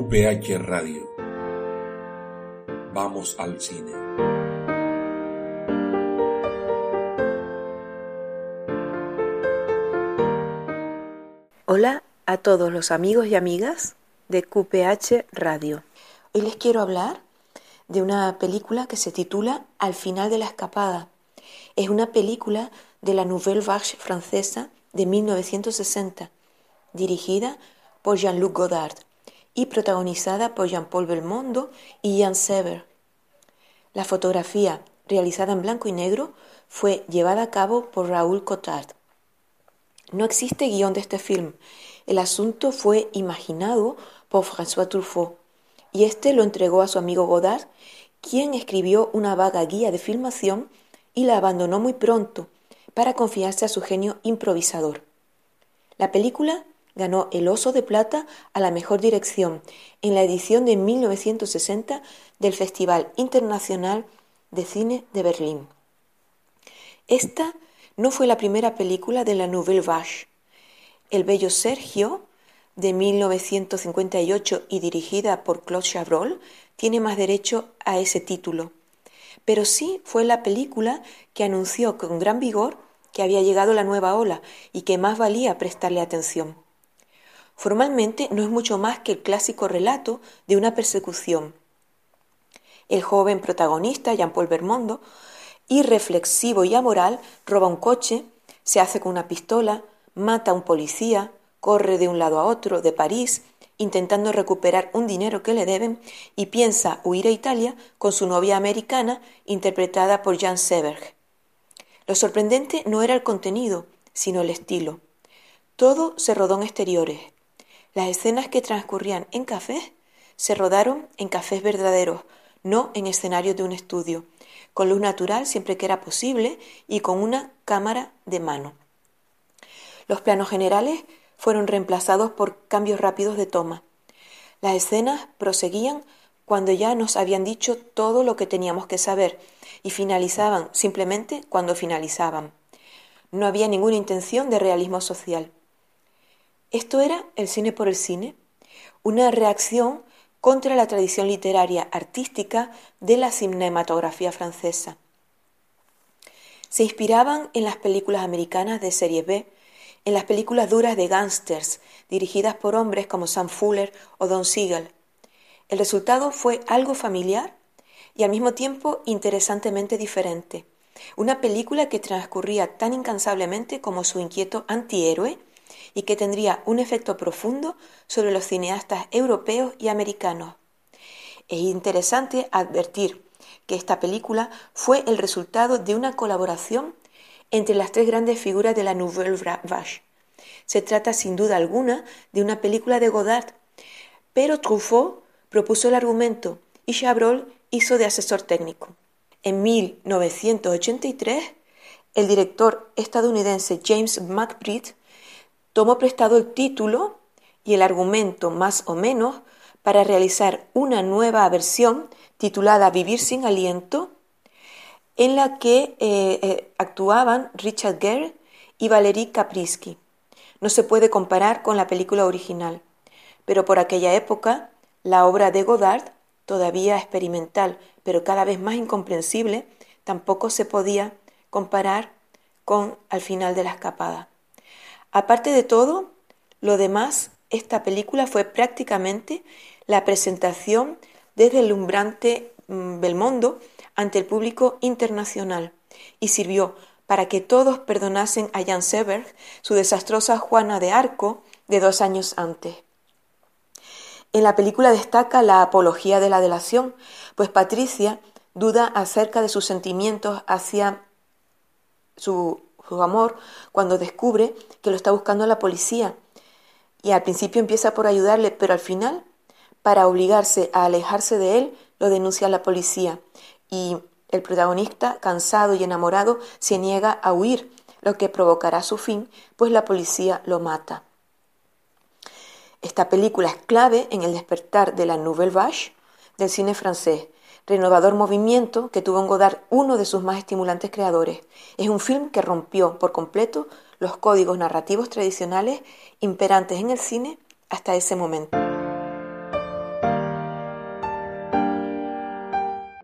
QPH Radio. Vamos al cine. Hola a todos los amigos y amigas de QPH Radio. Hoy les quiero hablar de una película que se titula Al final de la escapada. Es una película de la Nouvelle Vague francesa de 1960, dirigida por Jean-Luc Godard y protagonizada por Jean-Paul Belmondo y Jean Seberg. La fotografía, realizada en blanco y negro, fue llevada a cabo por Raoul Cotard. No existe guión de este film. El asunto fue imaginado por François Truffaut y este lo entregó a su amigo Godard, quien escribió una vaga guía de filmación y la abandonó muy pronto para confiarse a su genio improvisador. La película ganó el Oso de Plata a la mejor dirección en la edición de 1960 del Festival Internacional de Cine de Berlín. Esta no fue la primera película de la Nouvelle Vague. El bello Sergio, de 1958 y dirigida por Claude Chabrol, tiene más derecho a ese título. Pero sí fue la película que anunció con gran vigor que había llegado la nueva ola y que más valía prestarle atención. Formalmente no es mucho más que el clásico relato de una persecución. El joven protagonista, Jean-Paul Belmondo, irreflexivo y amoral, roba un coche, se hace con una pistola, mata a un policía, corre de un lado a otro de París, intentando recuperar un dinero que le deben y piensa huir a Italia con su novia americana, interpretada por Jean Seberg. Lo sorprendente no era el contenido, sino el estilo. Todo se rodó en exteriores. Las escenas que transcurrían en cafés se rodaron en cafés verdaderos, no en escenarios de un estudio, con luz natural siempre que era posible y con una cámara de mano. Los planos generales fueron reemplazados por cambios rápidos de toma. Las escenas proseguían cuando ya nos habían dicho todo lo que teníamos que saber y finalizaban simplemente cuando finalizaban. No había ninguna intención de realismo social. Esto era el cine por el cine, una reacción contra la tradición literaria artística de la cinematografía francesa. Se inspiraban en las películas americanas de serie B, en las películas duras de gángsters, dirigidas por hombres como Sam Fuller o Don Siegel. El resultado fue algo familiar y al mismo tiempo interesantemente diferente. Una película que transcurría tan incansablemente como su inquieto antihéroe y que tendría un efecto profundo sobre los cineastas europeos y americanos. Es interesante advertir que esta película fue el resultado de una colaboración entre las tres grandes figuras de la Nouvelle Vague. Se trata sin duda alguna de una película de Godard, pero Truffaut propuso el argumento y Chabrol hizo de asesor técnico. En 1983, el director estadounidense James McBride tomó prestado el título y el argumento más o menos para realizar una nueva versión titulada Vivir sin aliento, en la que actuaban Richard Gere y Valérie Kaprisky. No se puede comparar con la película original, pero por aquella época la obra de Godard, todavía experimental pero cada vez más incomprensible, tampoco se podía comparar con Al final de la escapada. Aparte de todo, lo demás, esta película fue prácticamente la presentación desde el deslumbrante Belmondo ante el público internacional y sirvió para que todos perdonasen a Jean Seberg su desastrosa Juana de Arco de 2 años antes. En la película destaca la apología de la delación, pues Patricia duda acerca de sus sentimientos hacia su amor cuando descubre que lo está buscando la policía y al principio empieza por ayudarle, pero al final, para obligarse a alejarse de él, lo denuncia a la policía y el protagonista, cansado y enamorado, se niega a huir, lo que provocará su fin, pues la policía lo mata. Esta película es clave en el despertar de la Nouvelle Vague del cine francés, renovador movimiento que tuvo en Godard uno de sus más estimulantes creadores. Es un film que rompió por completo los códigos narrativos tradicionales imperantes en el cine hasta ese momento.